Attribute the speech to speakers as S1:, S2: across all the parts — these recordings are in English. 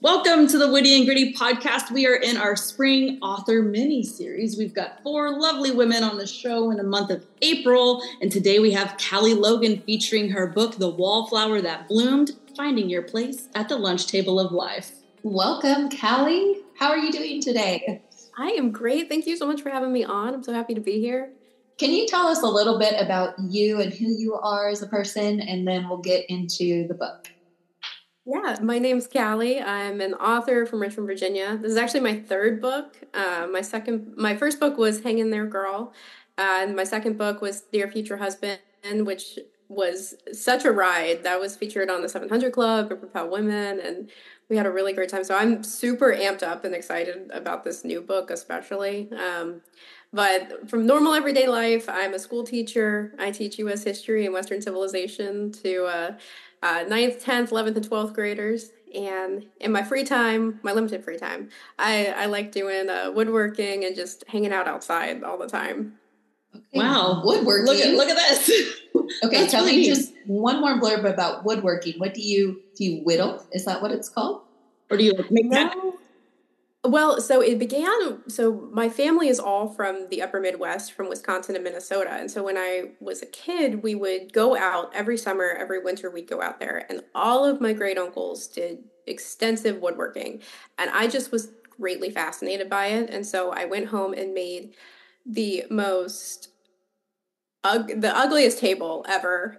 S1: Welcome to the Witty and Gritty podcast. We are in our spring author mini series. We've got 4 lovely women on the show in the month of April. And today we have Callie Logan featuring her book, The Wallflower That Bloomed, Finding Your Place at the Lunch Table of Life.
S2: Welcome, Callie. How are you doing today?
S3: I am great. Thank you so much for having me on. I'm so happy to be here.
S2: Can you tell us a little bit about you and who you are as a person, and then we'll get into the book?
S3: Yeah, my name's Callie. I'm an author from Richmond, Virginia. This is actually my third book. My first book was Hang in There, Girl. And my second book was Dear Future Husband, which was such a ride. That was featured on the 700 Club for Propel Women, and we had a really great time. So I'm super amped up and excited about this new book, especially. But from normal everyday life, I'm a school teacher. I teach U.S. history and Western civilization to 9th, 10th, 11th, and 12th graders. And in my free time, my limited free time, I like doing woodworking and just hanging out outside all the time.
S2: Okay. Wow. Woodworking.
S1: Look at this.
S2: Okay, tell me just one more blurb about woodworking. What do you whittle? Is that what it's called?
S1: Or do you make that?
S3: Well, so my family is all from the upper Midwest, from Wisconsin and Minnesota. And so when I was a kid, we would go out every summer, every winter, we'd go out there. And all of my great uncles did extensive woodworking. And I just was greatly fascinated by it. And so I went home and made the ugliest table ever.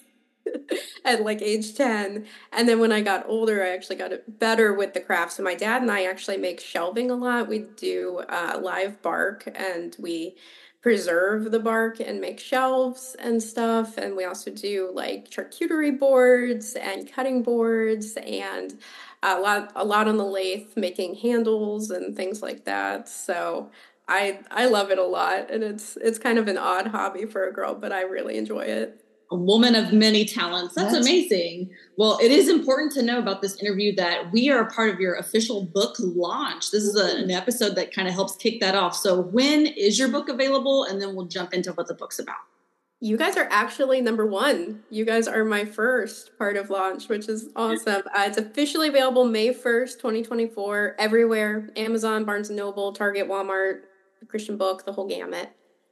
S3: At like age 10. And then when I got older, I actually got better with the craft. So my dad and I actually make shelving a lot. We do live bark, and we preserve the bark and make shelves and stuff. And we also do like charcuterie boards and cutting boards, and a lot on the lathe, making handles and things like that. So I love it a lot, and it's kind of an odd hobby for a girl, but I really enjoy it.
S1: A woman of many talents. That's amazing. Well, it is important to know about this interview that we are a part of your official book launch. This is an episode that kind of helps kick that off. So when is your book available? And then we'll jump into what the book's about.
S3: You guys are actually number one. You guys are my first part of launch, which is awesome. It's officially available May 1st, 2024, everywhere. Amazon, Barnes & Noble, Target, Walmart, Christian Book, the whole gamut.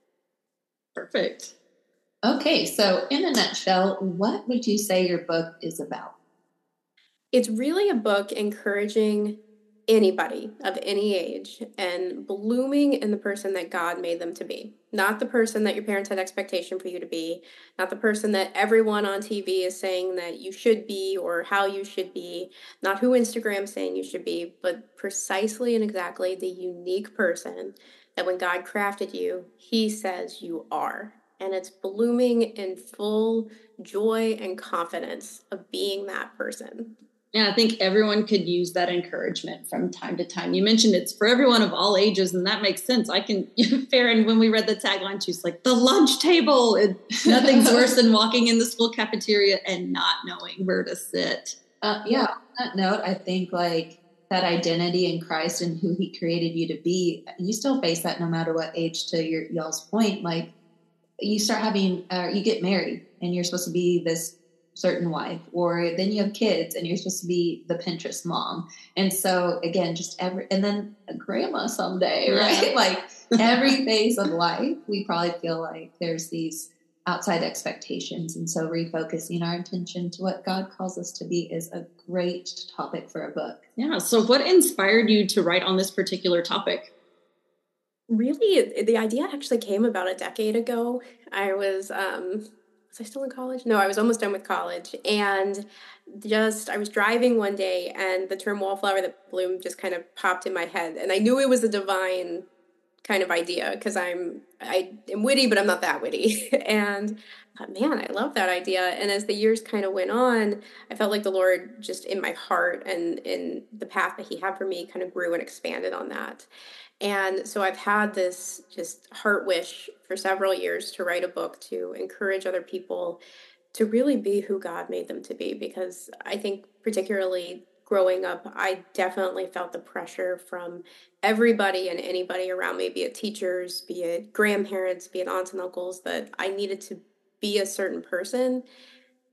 S1: Perfect.
S2: Okay, so in a nutshell, what would you say your book is about?
S3: It's really a book encouraging anybody of any age and blooming in the person that God made them to be. Not the person that your parents had expectation for you to be, not the person that everyone on TV is saying that you should be or how you should be, not who Instagram's saying you should be, but precisely and exactly the unique person that when God crafted you, He says you are. And it's blooming in full joy and confidence of being that person.
S1: Yeah, I think everyone could use that encouragement from time to time. You mentioned it's for everyone of all ages, and that makes sense. Farron, when we read the tagline, she's like, the lunch table. Nothing's worse than walking in the school cafeteria and not knowing where to sit.
S2: On that note, I think like that identity in Christ and who He created you to be, you still face that no matter what age. To y'all's point, like, you start having, you get married and you're supposed to be this certain wife, or then you have kids and you're supposed to be the Pinterest mom. And so again, and then a grandma someday, right? Like every phase of life, we probably feel like there's these outside expectations. And so refocusing our attention to what God calls us to be is a great topic for a book.
S1: Yeah. So what inspired you to write on this particular topic?
S3: Really, the idea actually came about a decade ago. I was I still in college? No, I was almost done with college. And I was driving one day and the term wallflower that bloomed just kind of popped in my head. And I knew it was a divine kind of idea because I am witty, but I'm not that witty. And I thought, man, I love that idea. And as the years kind of went on, I felt like the Lord just in my heart and in the path that He had for me kind of grew and expanded on that. And so I've had this just heart wish for several years to write a book to encourage other people to really be who God made them to be. Because I think particularly growing up, I definitely felt the pressure from everybody and anybody around me, be it teachers, be it grandparents, be it aunts and uncles, that I needed to be a certain person.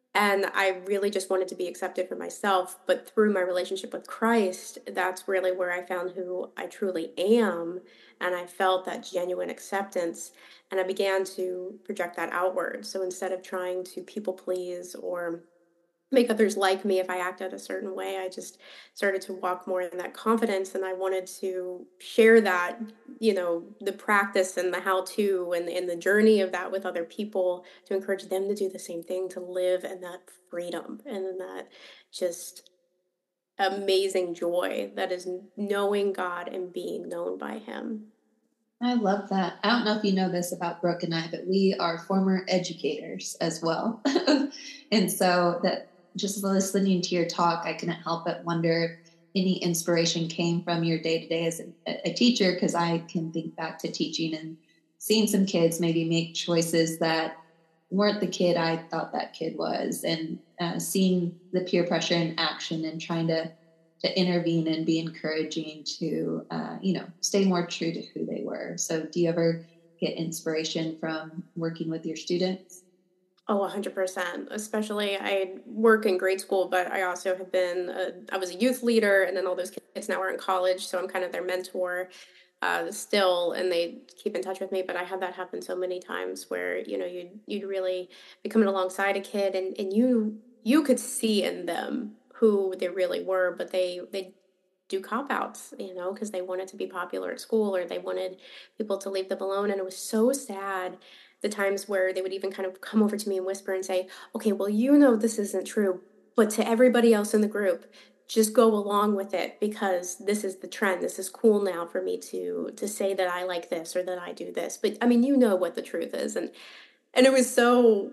S3: And I really just wanted to be accepted for myself. But through my relationship with Christ, that's really where I found who I truly am. And I felt that genuine acceptance. And I began to project that outward. So instead of trying to people please or make others like me if I acted a certain way, I just started to walk more in that confidence. And I wanted to share that, the practice and the how to and the journey of that with other people to encourage them to do the same thing, to live in that freedom and in that just amazing joy that is knowing God and being known by Him.
S2: I love that. I don't know if you know this about Brooke and I, but we are former educators as well. And so that just listening to your talk, I couldn't help but wonder if any inspiration came from your day to day as a teacher, because I can think back to teaching and seeing some kids maybe make choices that weren't the kid I thought that kid was, and seeing the peer pressure in action and trying to intervene and be encouraging to, stay more true to who they were. So do you ever get inspiration from working with your students?
S3: Oh, 100%. Especially I work in grade school, but I also have been, I was a youth leader, and then all those kids now are in college. So I'm kind of their mentor still, and they keep in touch with me. But I had that happen so many times where, you'd really be coming alongside a kid, and you could see in them who they really were, but they do cop outs, because they wanted to be popular at school, or they wanted people to leave them alone. And it was so sad the times where they would even kind of come over to me and whisper and say, okay, well, this isn't true, but to everybody else in the group, just go along with it because this is the trend. This is cool now for me to say that I like this or that I do this. But I mean, what the truth is. And it was so,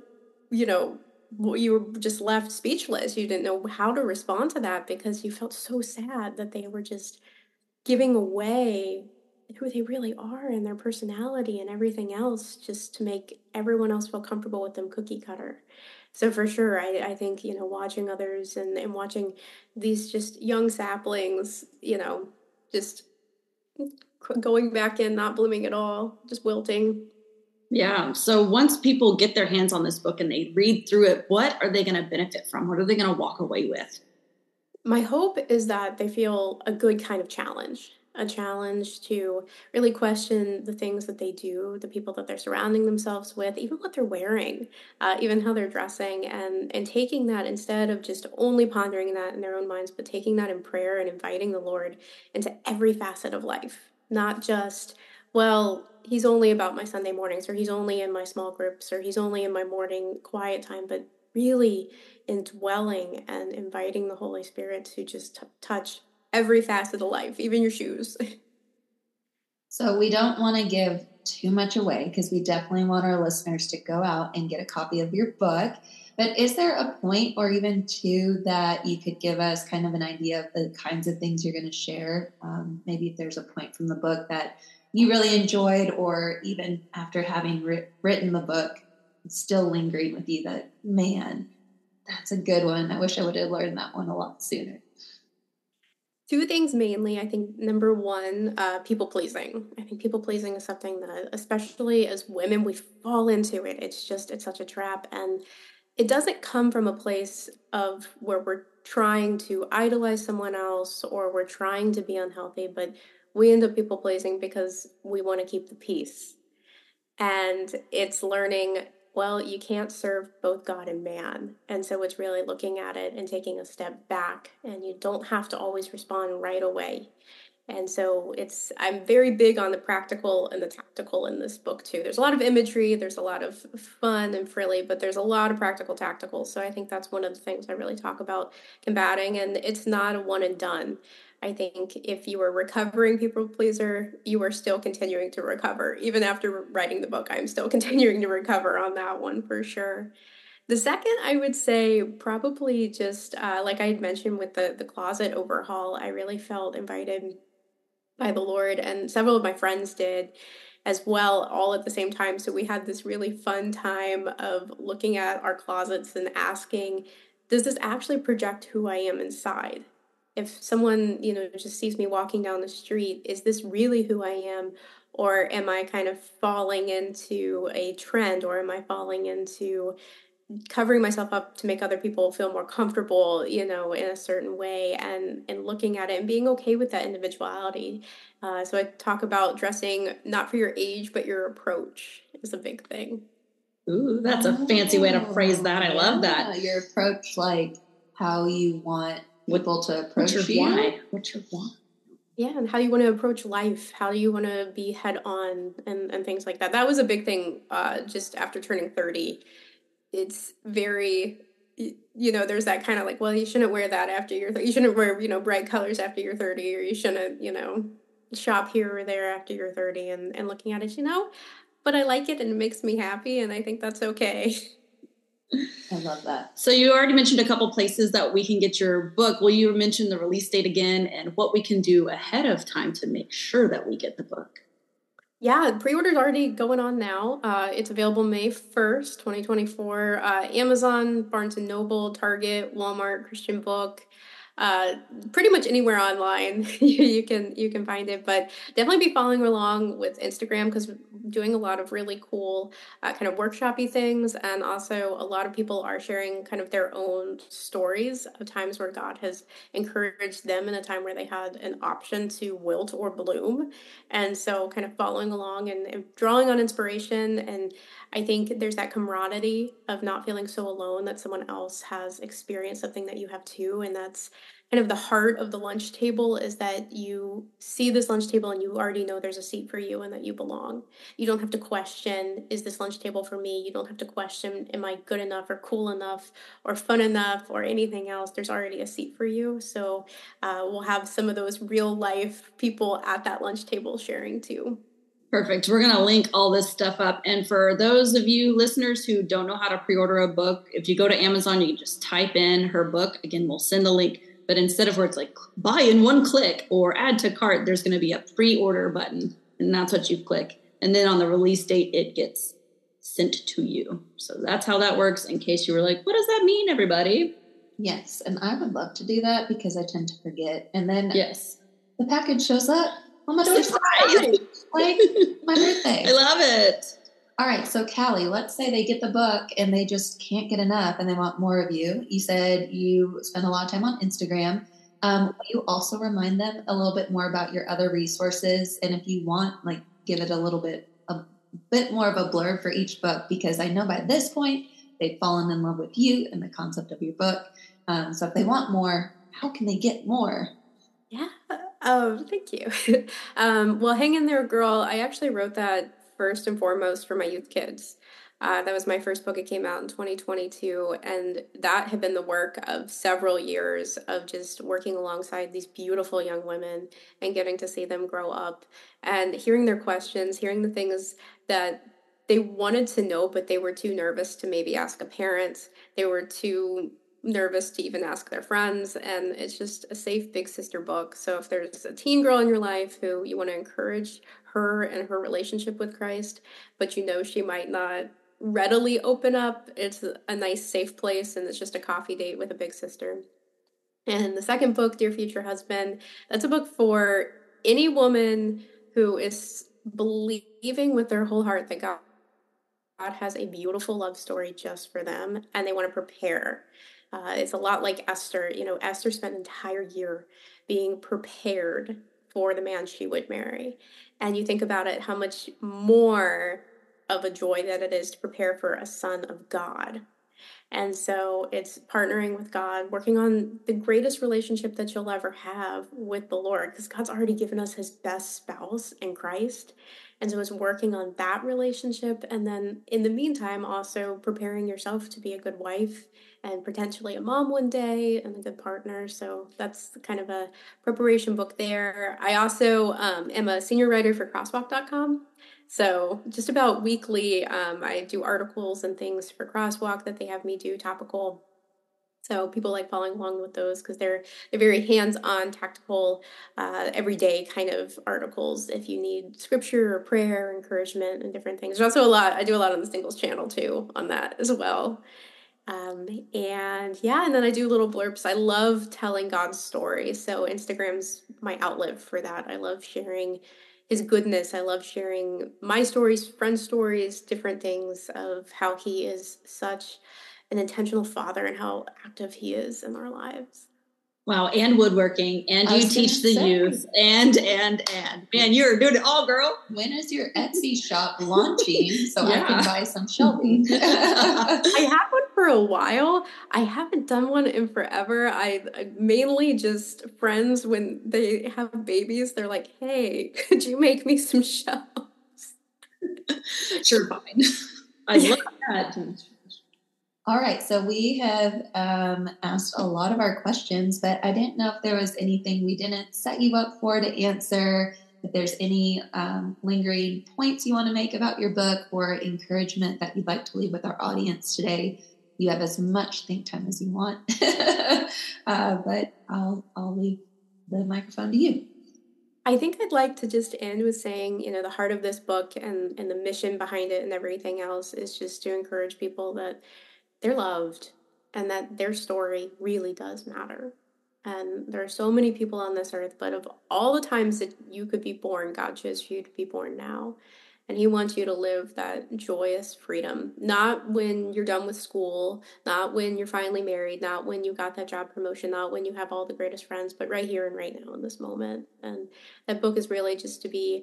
S3: you were just left speechless. You didn't know how to respond to that because you felt so sad that they were just giving away who they really are and their personality and everything else just to make everyone else feel comfortable with them cookie cutter. So for sure, I think, watching others and watching these just young saplings, just going back in, not blooming at all, just wilting.
S1: Yeah. So once people get their hands on this book and they read through it, what are they going to benefit from? What are they going to walk away with?
S3: My hope is that they feel a good kind of challenge, a challenge to really question the things that they do, the people that they're surrounding themselves with, even what they're wearing, even how they're dressing, and taking that instead of just only pondering that in their own minds, but taking that in prayer and inviting the Lord into every facet of life, not just, well, he's only about my Sunday mornings, or he's only in my small groups, or he's only in my morning quiet time, but really indwelling and inviting the Holy Spirit to just touch every facet of life, even your shoes.
S2: So we don't want to give too much away because we definitely want our listeners to go out and get a copy of your book. But is there a point or even two that you could give us kind of an idea of the kinds of things you're going to share? Maybe if there's a point from the book that you really enjoyed, or even after having written the book, it's still lingering with you that, man, that's a good one. I wish I would have learned that one a lot sooner.
S3: Two things mainly. I think number one, people pleasing. I think people pleasing is something that, especially as women, we fall into it. It's such a trap. And it doesn't come from a place of where we're trying to idolize someone else or we're trying to be unhealthy, but we end up people pleasing because we want to keep the peace. And it's learning, well, you can't serve both God and man. And so it's really looking at it and taking a step back, and you don't have to always respond right away. And so I'm very big on the practical and the tactical in this book too. There's a lot of imagery, there's a lot of fun and frilly, but there's a lot of practical tactical. So I think that's one of the things I really talk about combating, and it's not a one and done. I think if you are recovering people pleaser, you are still continuing to recover. Even after writing the book, I'm still continuing to recover on that one for sure. The second, I would say, probably just like I had mentioned with the closet overhaul, I really felt invited by the Lord, and several of my friends did as well, all at the same time. So we had this really fun time of looking at our closets and asking, does this actually project who I am inside? If someone, just sees me walking down the street, is this really who I am? Or am I kind of falling into a trend, or am I falling into covering myself up to make other people feel more comfortable, in a certain way, and looking at it and being okay with that individuality. So I talk about dressing not for your age, but your approach is a big thing.
S1: Ooh, that's a fancy way to phrase that. I love that.
S2: Your approach, like how you want people to approach you.
S1: Why? What's your why?
S3: Yeah, and how you want to approach life, how do you want to be head on, and things like that. That was a big thing just after turning 30. It's very, there's that kind of like, well, you shouldn't wear that after you're 30. You shouldn't wear, bright colors after you're 30, or you shouldn't, shop here or there after you're 30, and looking at it, but I like it and it makes me happy, and I think that's okay.
S2: I love that.
S1: So you already mentioned a couple places that we can get your book. Will you mention the release date again and what we can do ahead of time to make sure that we get the book?
S3: Yeah, pre-order's already going on now. It's available May 1st, 2024. Amazon, Barnes & Noble, Target, Walmart, Christian Book. Pretty much anywhere online you can find it, but definitely be following along with Instagram, because we're doing a lot of really cool kind of workshopy things, and also a lot of people are sharing kind of their own stories of times where God has encouraged them in a time where they had an option to wilt or bloom, and so kind of following along and drawing on inspiration. And I think there's that camaraderie of not feeling so alone, that someone else has experienced something that you have too, and that's kind of the heart of the lunch table, is that you see this lunch table and you already know there's a seat for you and that you belong. You don't have to question, is this lunch table for me? You don't have to question, am I good enough or cool enough or fun enough or anything else? There's already a seat for you. So we'll have some of those real life people at that lunch table sharing too.
S1: Perfect. We're going to link all this stuff up. And for those of you listeners who don't know how to pre-order a book, if you go to Amazon, you can just type in her book. Again, we'll send the link. But instead of where it's like buy in one click or add to cart, there's going to be a pre-order button. And that's what you click. And then on the release date, it gets sent to you. So that's how that works, in case you were like, what does that mean, everybody?
S2: Yes. And I would love to do that, because I tend to forget. And then
S1: yes,
S2: the package shows up on my doorstep. Like my birthday.
S1: I love it.
S2: All right. So Callie, let's say they get the book and they just can't get enough and they want more of you. You said you spend a lot of time on Instagram. Will you also remind them a little bit more about your other resources? And if you want, like, give it a bit more of a blurb for each book, because I know by this point they've fallen in love with you and the concept of your book. So if they want more, how can they get more?
S3: Yeah. Thank you. Well, hang in there, girl. I actually wrote that first and foremost for my youth kids. That was my first book. It came out in 2022, and that had been the work of several years of just working alongside these beautiful young women and getting to see them grow up and hearing their questions, hearing the things that they wanted to know, but they were too nervous to maybe ask a parent. They were too nervous to even ask their friends, and it's just a safe big sister book. So if there's a teen girl in your life who you want to encourage her and her relationship with Christ, but she might not readily open up, it's a nice safe place, and it's just a coffee date with a big sister. And the second book, Dear Future Husband, that's a book for any woman who is believing with their whole heart that God has a beautiful love story just for them, and they want to prepare. It's a lot like Esther. Esther spent an entire year being prepared for the man she would marry. And you think about it, how much more of a joy that it is to prepare for a son of God. And so it's partnering with God, working on the greatest relationship that you'll ever have with the Lord, because God's already given us his best spouse in Christ. And so it's working on that relationship. And then in the meantime, also preparing yourself to be a good wife and potentially a mom one day and a good partner. So that's kind of a preparation book there. I also am a senior writer for crosswalk.com. So just about weekly, I do articles and things for Crosswalk that they have me do, topical. So people like following along with those because they're very hands-on, tactical, everyday kind of articles if you need scripture or prayer, encouragement, and different things. There's also I do a lot on the singles channel too on that as well. And then I do little blurbs. I love telling God's story. So Instagram's my outlet for that. I love sharing his goodness. I love sharing my stories, friends' stories, different things of how he is such an intentional father and how active he is in our lives.
S1: Wow, and woodworking, and you teach the youth, and man, you're doing it all, girl.
S2: When is your Etsy shop launching so I can buy some Shelby?
S3: I had one for a while. I haven't done one in forever. I mainly just friends when they have babies, they're like, "Hey, could you make me some shelves?"
S1: Sure, fine. I love that.
S2: All right, so we have asked a lot of our questions, but I didn't know if there was anything we didn't set you up for to answer, if there's any lingering points you want to make about your book or encouragement that you'd like to leave with our audience today. You have as much think time as you want, but I'll leave the microphone to you.
S3: I think I'd like to just end with saying, the heart of this book and the mission behind it and everything else is just to encourage people that they're loved and that their story really does matter. And there are so many people on this earth, but of all the times that you could be born, God chose for you to be born now. And he wants you to live that joyous freedom, not when you're done with school, not when you're finally married, not when you got that job promotion, not when you have all the greatest friends, but right here and right now in this moment. And that book is really just to be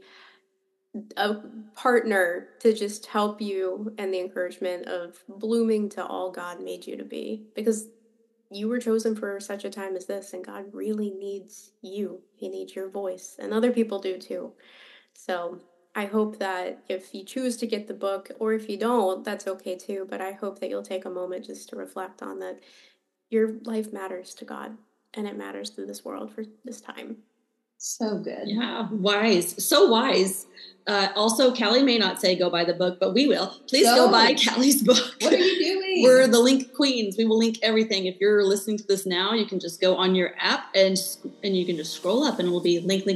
S3: a partner to just help you and the encouragement of blooming to all God made you to be, because you were chosen for such a time as this, and God really needs you. He needs your voice, and other people do too. So I hope that if you choose to get the book, or if you don't, that's okay too, but I hope that you'll take a moment just to reflect on that your life matters to God, and it matters to this world for this time.
S2: So good.
S1: Yeah, wise. So wise. Also, Callie may not say go buy the book, but we will. Please go buy Callie's book.
S2: What are you doing?
S1: We're the link queens. We will link everything. If you're listening to this now, you can just go on your app and you can just scroll up and it will be link.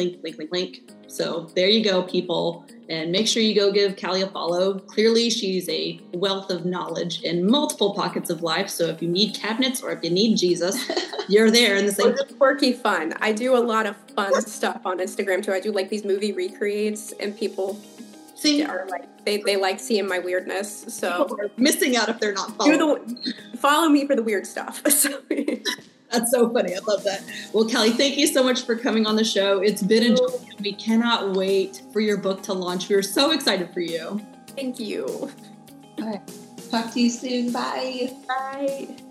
S1: So there you go, people. And make sure you go give Callie a follow. Clearly, she's a wealth of knowledge in multiple pockets of life. So if you need cabinets or if you need Jesus, you're there in the same.
S3: It's quirky fun. I do a lot of fun stuff on Instagram too. I do like these movie recreates, and people are like they like seeing my weirdness. So
S1: people are missing out if they're not following.
S3: Follow me for the weird stuff.
S1: That's so funny. I love that. Well, Callie, thank you so much for coming on the show. It's been enjoyable. We cannot wait for your book to launch. We're so excited for you.
S3: Thank you.
S2: All right. Talk to you soon. Bye.
S3: Bye.